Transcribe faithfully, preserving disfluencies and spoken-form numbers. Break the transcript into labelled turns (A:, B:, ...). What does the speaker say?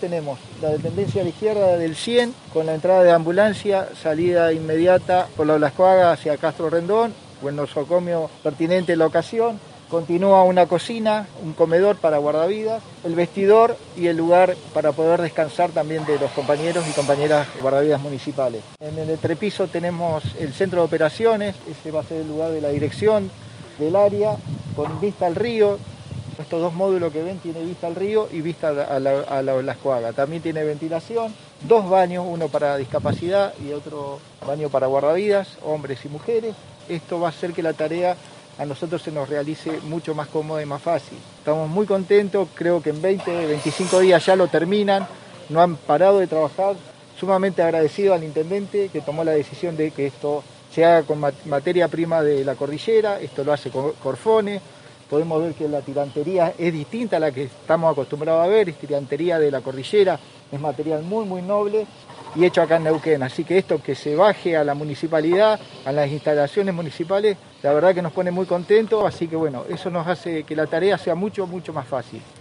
A: tenemos la dependencia a la izquierda del cien, con la entrada de ambulancia, salida inmediata por la Blascoaga hacia Castro Rendón, o el nosocomio pertinente en la ocasión. Continúa una cocina, un comedor para guardavidas, el vestidor y el lugar para poder descansar también de los compañeros y compañeras guardavidas municipales. En el entrepiso tenemos el centro de operaciones, ese va a ser el lugar de la dirección del área, con vista al río. Estos dos módulos que ven tienen vista al río y vista a la, a la Blascoaga. También tiene ventilación, dos baños, uno para discapacidad y otro baño para guardavidas, hombres y mujeres. Esto va a hacer que la tarea a nosotros se nos realice mucho más cómoda y más fácil. Estamos muy contentos, creo que en veinte, veinticinco días ya lo terminan, no han parado de trabajar, sumamente agradecido al intendente que tomó la decisión de que esto se haga con materia prima de la cordillera, esto lo hace Corfone. Podemos ver que la tirantería es distinta a la que estamos acostumbrados a ver, es tirantería de la cordillera, es material muy muy noble y hecho acá en Neuquén. Así que esto que se baje a la municipalidad, a las instalaciones municipales, la verdad que nos pone muy contentos, así que bueno, eso nos hace que la tarea sea mucho mucho más fácil.